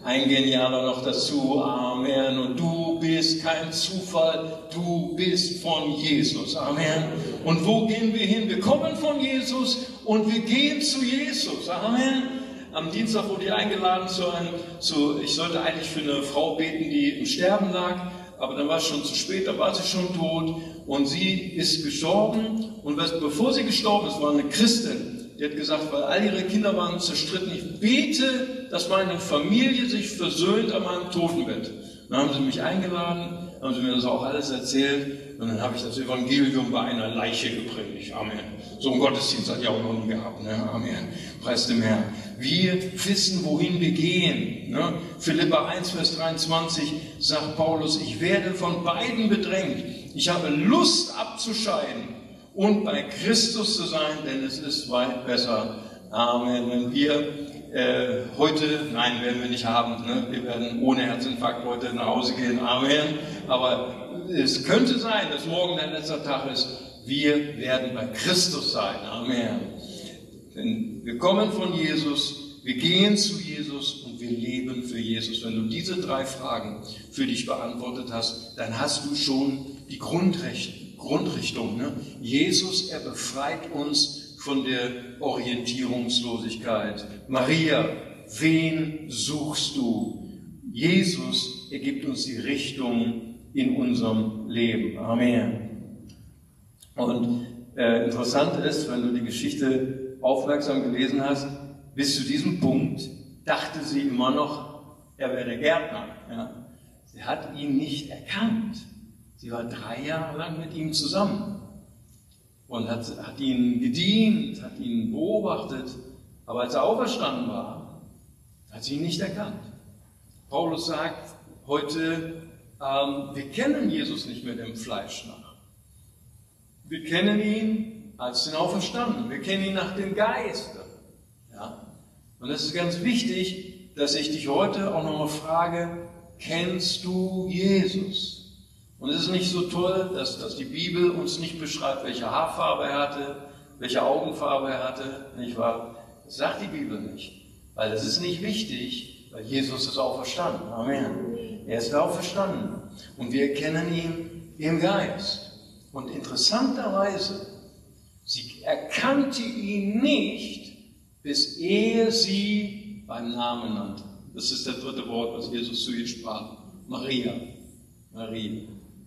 ein genialer noch dazu, Amen. Und du bist kein Zufall, du bist von Jesus, Amen. Und wo gehen wir hin? Wir kommen von Jesus und wir gehen zu Jesus, Amen. Am Dienstag wurde ich eingeladen zu einem, zu, ich sollte eigentlich für eine Frau beten, die im Sterben lag, aber dann war es schon zu spät, da war sie schon tot und sie ist gestorben und was, bevor sie gestorben ist, war eine Christin. Die hat gesagt, weil all ihre Kinder waren zerstritten, ich bete, dass meine Familie sich versöhnt an meinem Totenbett. Dann haben sie mich eingeladen, haben sie mir das auch alles erzählt und dann habe ich das Evangelium bei einer Leiche gepredigt. Amen. So einen Gottesdienst hat ich auch noch nie gehabt. Ne? Amen. Preis dem Herrn. Wir wissen, wohin wir gehen. Ne? Philipper eins, Vers dreiundzwanzig sagt Paulus, ich werde von beiden bedrängt. Ich habe Lust abzuscheiden und bei Christus zu sein, denn es ist weit besser. Amen. Wenn wir äh, heute, nein, werden wir nicht haben, ne? Wir werden ohne Herzinfarkt heute nach Hause gehen. Amen. Aber es könnte sein, dass morgen der letzte Tag ist. Wir werden bei Christus sein. Amen. Denn wir kommen von Jesus, wir gehen zu Jesus und wir leben für Jesus. Wenn du diese drei Fragen für dich beantwortet hast, dann hast du schon die Grundrechte. Grundrichtung. Ne? Jesus, er befreit uns von der Orientierungslosigkeit. Maria, wen suchst du? Jesus, er gibt uns die Richtung in unserem Leben. Amen. Und äh, interessant ist, wenn du die Geschichte aufmerksam gelesen hast, bis zu diesem Punkt dachte sie immer noch, er wäre Gärtner. Ja? Sie hat ihn nicht erkannt. Sie war drei Jahre lang mit ihm zusammen und hat, hat ihn gedient, hat ihn beobachtet. Aber als er auferstanden war, hat sie ihn nicht erkannt. Paulus sagt heute, ähm, wir kennen Jesus nicht mehr dem Fleisch nach. Wir kennen ihn als den Auferstandenen. Wir kennen ihn nach dem Geist. Ja? Und es ist ganz wichtig, dass ich dich heute auch nochmal frage, kennst du Jesus? Und es ist nicht so toll, dass, dass die Bibel uns nicht beschreibt, welche Haarfarbe er hatte, welche Augenfarbe er hatte, nicht wahr? Das sagt die Bibel nicht, weil das ist nicht wichtig, weil Jesus ist auferstanden. Amen. Er ist auferstanden und wir erkennen ihn im Geist. Und interessanterweise, sie erkannte ihn nicht, bis er sie beim Namen nannte. Das ist das dritte Wort, was Jesus zu ihr sprach. Maria. Maria.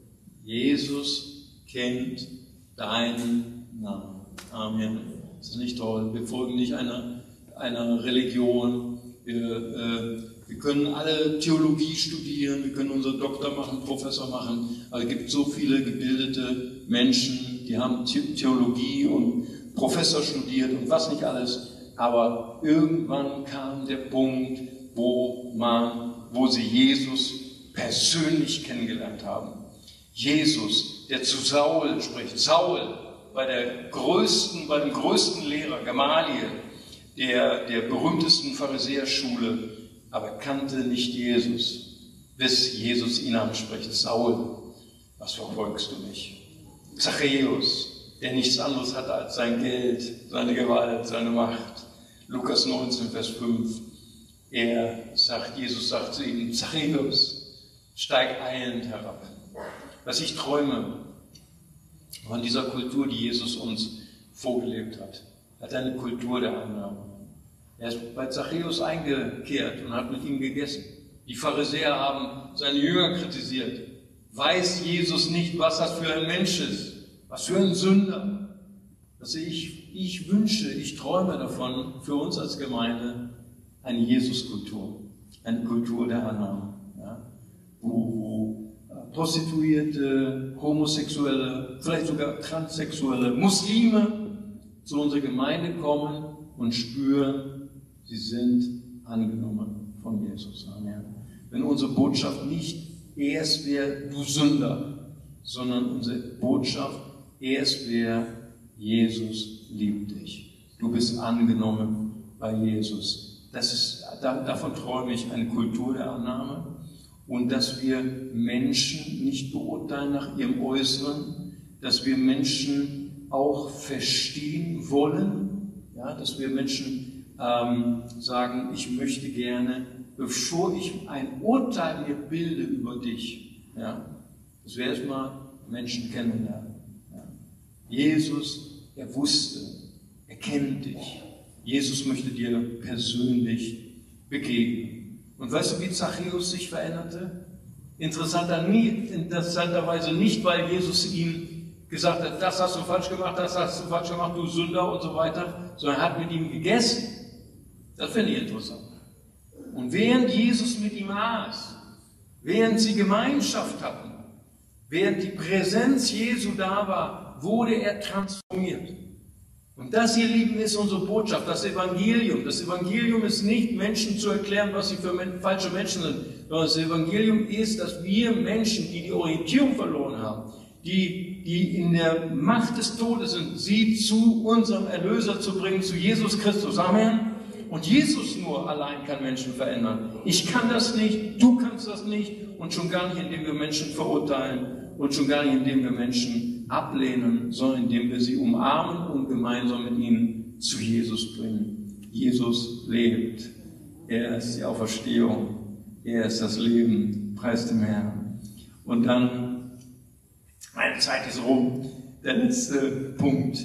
Jesus kennt deinen Namen. Amen. Das ist nicht toll. Wir folgen nicht einer, einer Religion. Wir, äh, wir können alle Theologie studieren, wir können unseren Doktor machen, Professor machen. Aber es gibt so viele gebildete Menschen, die haben Theologie und Professor studiert und was nicht alles. Aber irgendwann kam der Punkt, wo man, wo sie Jesus persönlich kennengelernt haben. Jesus, der zu Saul spricht. Saul, bei der größten, bei dem größten Lehrer, Gamaliel, der, der berühmtesten Pharisäerschule, aber kannte nicht Jesus, bis Jesus ihn anspricht. Saul, was verfolgst du mich? Zachäus, der nichts anderes hatte als sein Geld, seine Gewalt, seine Macht. Lukas neunzehn, Vers fünf. Er sagt, Jesus sagt zu ihm, Zachäus, steig eilend herab. Was ich träume von dieser Kultur, die Jesus uns vorgelebt hat, hat eine Kultur der Annahme. Er ist bei Zachäus eingekehrt und hat mit ihm gegessen. Die Pharisäer haben seine Jünger kritisiert. Weiß Jesus nicht, was das für ein Mensch ist? Was für ein Sünder? Also ich, ich wünsche, ich träume davon, für uns als Gemeinde, eine Jesuskultur, eine Kultur der Annahme, ja? wo, wo Prostituierte, Homosexuelle, vielleicht sogar Transsexuelle, Muslime zu unserer Gemeinde kommen und spüren, sie sind angenommen von Jesus. Amen. Wenn unsere Botschaft nicht erst wäre, du Sünder, sondern unsere Botschaft erst wäre, Jesus liebt dich. Du bist angenommen bei Jesus. Das ist, davon träume ich, eine Kultur der Annahme. Und dass wir Menschen nicht beurteilen nach ihrem Äußeren, dass wir Menschen auch verstehen wollen, ja, dass wir Menschen ähm, sagen, ich möchte gerne bevor ich ein Urteil mir bilde über dich, ja, dass wir erstmal Menschen kennenlernen. Ja. Jesus, er wusste, er kennt dich. Jesus möchte dir persönlich begegnen. Und weißt du, wie Zachäus sich veränderte? Interessanterweise nicht, weil Jesus ihm gesagt hat, das hast du falsch gemacht, das hast du falsch gemacht, du Sünder und so weiter, sondern er hat mit ihm gegessen. Das finde ich interessant. Und während Jesus mit ihm aß, während sie Gemeinschaft hatten, während die Präsenz Jesu da war, wurde er transformiert. Und das, ihr Lieben, ist unsere Botschaft, das Evangelium. Das Evangelium ist nicht, Menschen zu erklären, was sie für falsche Menschen sind, sondern das Evangelium ist, dass wir Menschen, die die Orientierung verloren haben, die, die in der Macht des Todes sind, sie zu unserem Erlöser zu bringen, zu Jesus Christus. Amen. Und Jesus nur allein kann Menschen verändern. Ich kann das nicht, du kannst das nicht und schon gar nicht, indem wir Menschen verurteilen und schon gar nicht, indem wir Menschen ablehnen, sondern indem wir sie umarmen und gemeinsam mit ihnen zu Jesus bringen. Jesus lebt. Er ist die Auferstehung. Er ist das Leben. Preis dem Herrn. Und dann, meine Zeit ist rum, der letzte Punkt.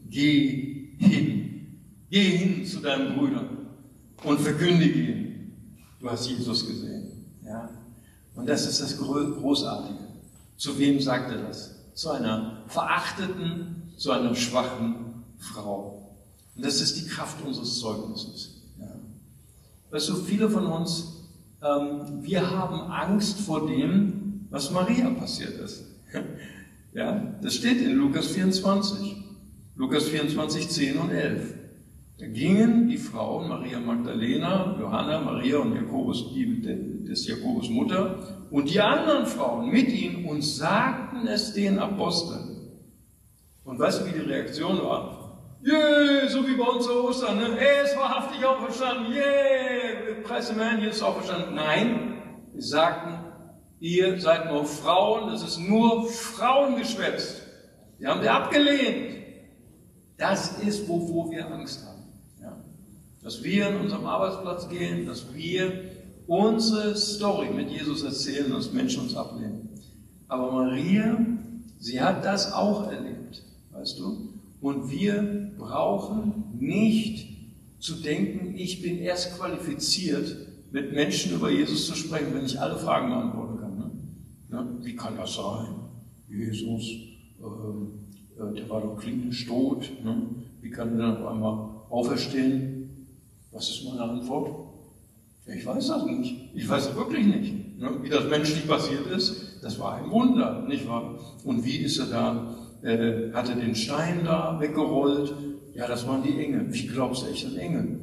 Geh hin. Geh hin zu deinen Brüdern und verkündige ihnen, du hast Jesus gesehen. Ja? Und das ist das Großartige. Zu wem sagt er das? Zu einer verachteten, zu einer schwachen Frau. Und das ist die Kraft unseres Zeugnisses. Ja? Weißt du, viele von uns, ähm, wir haben Angst vor dem, was Maria passiert ist. Ja? Das steht in Lukas vierundzwanzig. Lukas vierundzwanzig, zehn und elf. Da gingen die Frauen, Maria Magdalena, Johanna, Maria und Jakobus, die des Jakobus Mutter, und die anderen Frauen mit ihnen und sagten es den Aposteln. Und weißt du, wie die Reaktion war? Yeah, so wie bei uns zu Ostern, ne? Er ist wahrhaftig auferstanden, yeah, preis dem Herrn, Jesus ist auferstanden. Nein, sie sagten, ihr seid nur Frauen, das ist nur Frauengeschwätz. Die haben wir abgelehnt. Das ist, wovor wir Angst haben. Dass wir an unserem Arbeitsplatz gehen, dass wir unsere Story mit Jesus erzählen, dass Menschen uns ablehnen. Aber Maria, sie hat das auch erlebt, weißt du? Und wir brauchen nicht zu denken, ich bin erst qualifiziert, mit Menschen über Jesus zu sprechen, wenn ich alle Fragen beantworten kann. Ne? Ja, wie kann das sein? Jesus, äh, der war doch klinisch tot. Ne? Wie kann er dann auf einmal auferstehen? Was ist meine Antwort? Ich weiß das nicht. Ich weiß es wirklich nicht. Wie das menschlich passiert ist, das war ein Wunder, nicht wahr? Und wie ist er da? Äh, hat er den Stein da weggerollt? Ja, das waren die Engel. Wie glaubst du echt an Engel?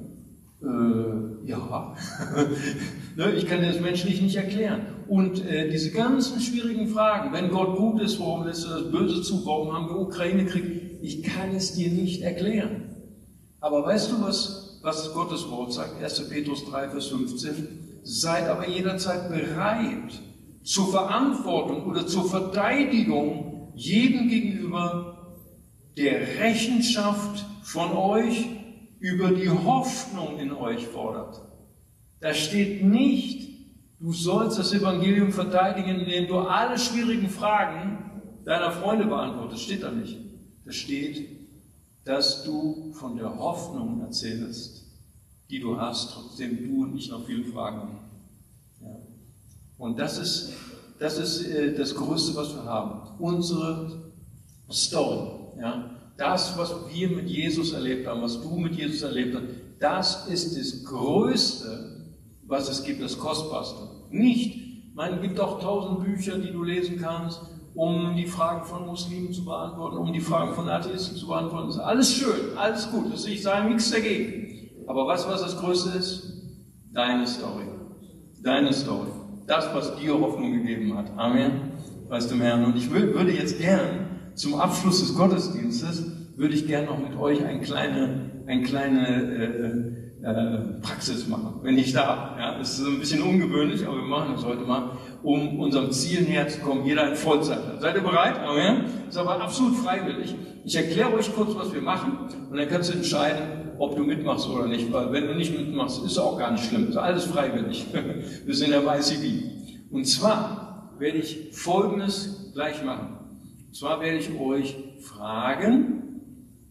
Äh, ja. Ich kann dir das menschlich nicht erklären. Und äh, diese ganzen schwierigen Fragen, wenn Gott gut ist, warum lässt er das Böse zu? Warum haben wir Ukraine-Krieg? Ich kann es dir nicht erklären. Aber weißt du, was was Gottes Wort sagt, erster Petrus drei, Vers fünfzehn, seid aber jederzeit bereit zur Verantwortung oder zur Verteidigung jedem gegenüber, der Rechenschaft von euch über die Hoffnung in euch fordert. Da steht nicht, du sollst das Evangelium verteidigen, indem du alle schwierigen Fragen deiner Freunde beantwortest. Steht da nicht. Da steht, dass du von der Hoffnung erzählst, die du hast, trotzdem du und ich noch viele Fragen haben. Ja. Und das ist, das ist äh, das Größte, was wir haben. Unsere Story. Ja. Das, was wir mit Jesus erlebt haben, was du mit Jesus erlebt hast, das ist das Größte, was es gibt, das Kostbarste. Nicht, ich meine, es gibt auch tausend Bücher, die du lesen kannst, um die Fragen von Muslimen zu beantworten, um die Fragen von Atheisten zu beantworten. Das ist alles schön, alles gut, das ich sage nichts dagegen. Aber weißt du, was das Größte ist? Deine Story. Deine Story. Das, was dir Hoffnung gegeben hat. Amen. Weißt du, Herrn. Und ich würde jetzt gern, zum Abschluss des Gottesdienstes, würde ich gern noch mit euch eine kleine, eine kleine äh, äh, Praxis machen, wenn ich darf. Ja, das ist ein bisschen ungewöhnlich, aber wir machen das heute mal, um unserem Ziel näher zu kommen. Jeder ein Vollzeitler. Seid ihr bereit? Amen. Das ist aber absolut freiwillig. Ich erkläre euch kurz, was wir machen, und dann kannst du entscheiden, ob du mitmachst oder nicht, weil wenn du nicht mitmachst, ist auch gar nicht schlimm, ist alles freiwillig. Wir sind ja bei I C B. Und zwar werde ich Folgendes gleich machen. Und zwar werde ich euch fragen,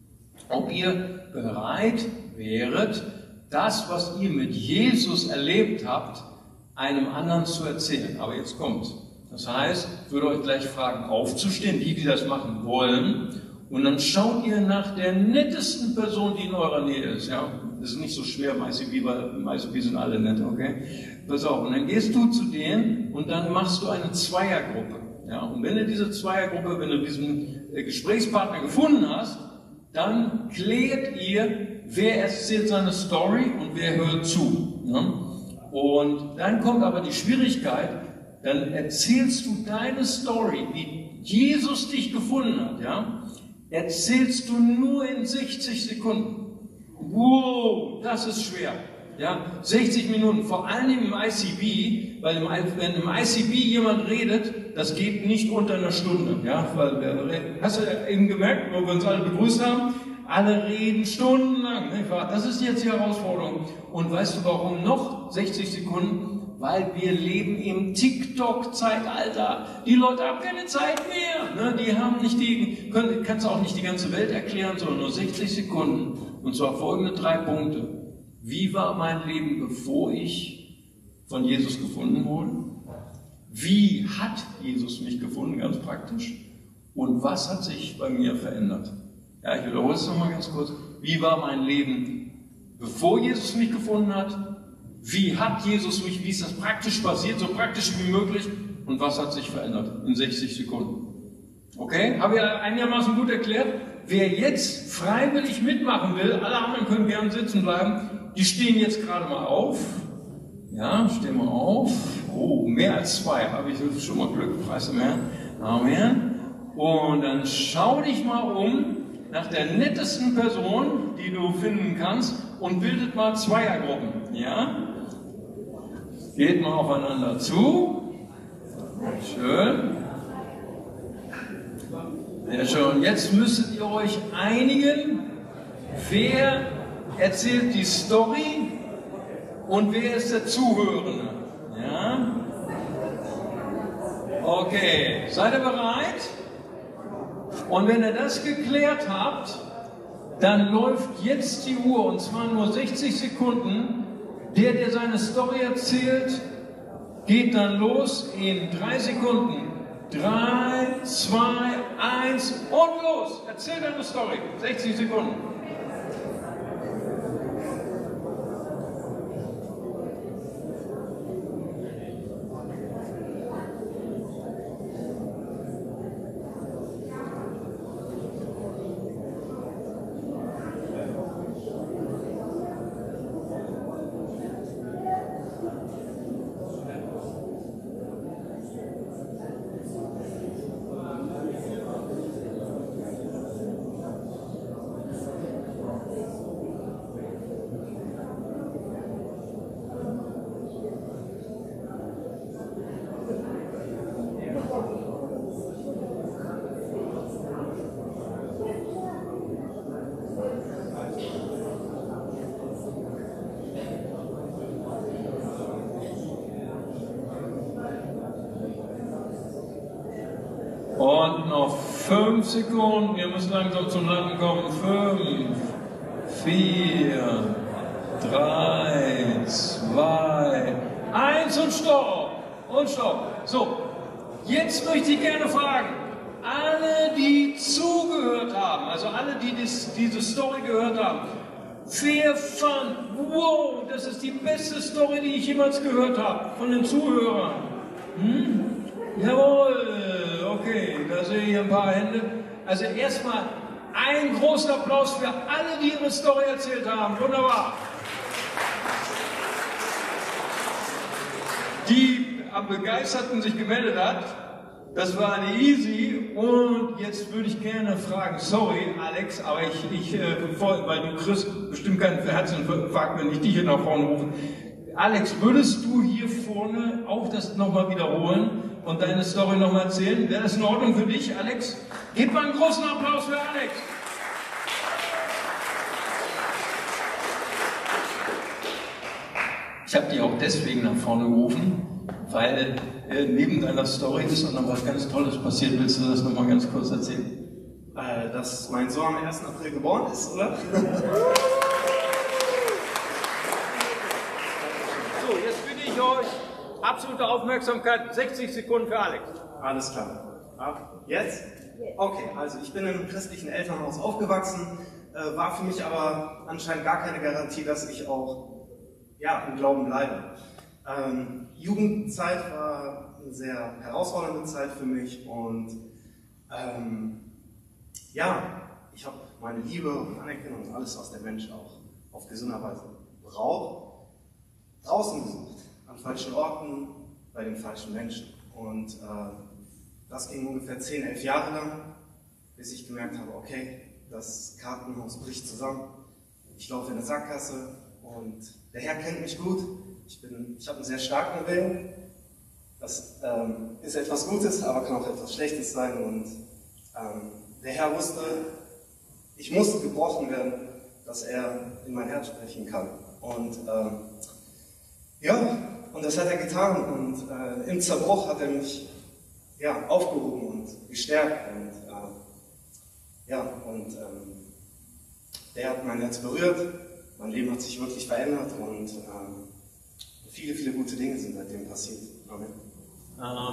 ob ihr bereit wäret, das, was ihr mit Jesus erlebt habt, einem anderen zu erzählen. Aber jetzt kommt's. Das heißt, ich würde euch gleich fragen, aufzustehen, die, die das machen wollen, und dann schaut ihr nach der nettesten Person, die in eurer Nähe ist. Ja, das ist nicht so schwer im I C B, weil im I C B sind alle nett, okay? Pass auf, und dann gehst du zu denen und dann machst du eine Zweiergruppe. Ja, und wenn du diese Zweiergruppe, wenn du diesen Gesprächspartner gefunden hast, dann klärt ihr, wer erzählt seine Story und wer hört zu. Ja? Und dann kommt aber die Schwierigkeit, dann erzählst du deine Story, wie Jesus dich gefunden hat, ja? Erzählst du nur in sechzig Sekunden. Wow, das ist schwer. Ja? sechzig Minuten, vor allem im I C B, weil im, wenn im I C B jemand redet, das geht nicht unter einer Stunde. Ja? Weil, hast du eben gemerkt, wo wir uns alle begrüßt haben? Alle reden stundenlang. Das ist jetzt die Herausforderung. Und weißt du warum noch sechzig Sekunden? Weil wir leben im TikTok-Zeitalter. Die Leute haben keine Zeit mehr. Die haben nicht die, können, kannst du auch nicht die ganze Welt erklären, sondern nur sechzig Sekunden. Und zwar folgende drei Punkte. Wie war mein Leben, bevor ich von Jesus gefunden wurde? Wie hat Jesus mich gefunden, ganz praktisch? Und was hat sich bei mir verändert? Ja, ich wiederhole es nochmal ganz kurz. Wie war mein Leben, bevor Jesus mich gefunden hat? Wie hat Jesus mich, wie ist das praktisch passiert, so praktisch wie möglich? Und was hat sich verändert in sechzig Sekunden? Okay, habe ich einigermaßen gut erklärt? Wer jetzt freiwillig mitmachen will, alle anderen können gerne sitzen bleiben, die stehen jetzt gerade mal auf. Ja, stehen mal auf. Oh, mehr als zwei, habe ich schon mal Glück, weißt du mehr? Amen. Und dann schau dich mal um nach der nettesten Person, die du finden kannst, und bildet mal Zweiergruppen. Ja? Geht mal aufeinander zu. Schön. Sehr schön. Jetzt müsstet ihr euch einigen, wer erzählt die Story und wer ist der Zuhörende. Ja? Okay, seid ihr bereit? Und wenn ihr das geklärt habt, dann läuft jetzt die Uhr, und zwar nur sechzig Sekunden. Der, der seine Story erzählt, geht dann los in drei Sekunden. Drei, zwei, eins und los! Erzähl deine Story. sechzig Sekunden. Und noch fünf Sekunden, wir müssen langsam zum Landen kommen. Fünf, vier, drei, zwei, eins und Stopp! Und Stopp! So, jetzt möchte ich gerne fragen, alle, die zugehört haben, also alle, die dies, diese Story gehört haben, wer fand, wow, das ist die beste Story, die ich jemals gehört habe, von den Zuhörern? Hm? Jawohl, okay, da sehe ich ein paar Hände. Also erstmal einen großen Applaus für alle, die ihre Story erzählt haben. Wunderbar. Die am begeisterten sich gemeldet hat, das war eine easy. Und jetzt würde ich gerne fragen, sorry Alex, aber ich, ich äh, bevor, weil du kriegst bestimmt keinen Herzinfarkt, wenn ich dich hier nach vorne rufe. Alex, würdest du hier vorne auch das nochmal wiederholen und deine Story nochmal erzählen? Wäre das in Ordnung für dich, Alex? Gib mal einen großen Applaus für Alex. Ich habe dich auch deswegen nach vorne gerufen, weil äh, neben deiner Story ist noch was ganz Tolles passiert. Willst du das nochmal ganz kurz erzählen? Äh, dass mein Sohn am ersten April geboren ist, oder? So, jetzt bitte ich euch, absolute Aufmerksamkeit, sechzig Sekunden für Alex. Alles klar. Ab jetzt? Okay, also ich bin in einem christlichen Elternhaus aufgewachsen, äh, war für mich aber anscheinend gar keine Garantie, dass ich auch ja, im Glauben bleibe. Ähm, Jugendzeit war eine sehr herausfordernde Zeit für mich und ähm, ja, ich habe meine Liebe und Anerkennung und alles, was der Mensch auch auf gesunde Weise braucht, draußen gesucht, an falschen Orten, bei den falschen Menschen. Und äh, das ging ungefähr zehn, elf Jahre lang, bis ich gemerkt habe, okay, das Kartenhaus bricht zusammen. Ich laufe in eine Sackgasse und der Herr kennt mich gut. Ich, bin, ich habe einen sehr starken Willen. Das ähm, ist etwas Gutes, aber kann auch etwas Schlechtes sein. Und ähm, der Herr wusste, ich musste gebrochen werden, dass er in mein Herz sprechen kann. Und ähm, ja, und das hat er getan. Und äh, im Zerbruch hat er mich ja, aufgehoben und gestärkt. Und äh, ja, und ähm, der hat mein Herz berührt. Mein Leben hat sich wirklich verändert und ähm, viele, viele gute Dinge sind seitdem passiert. Amen.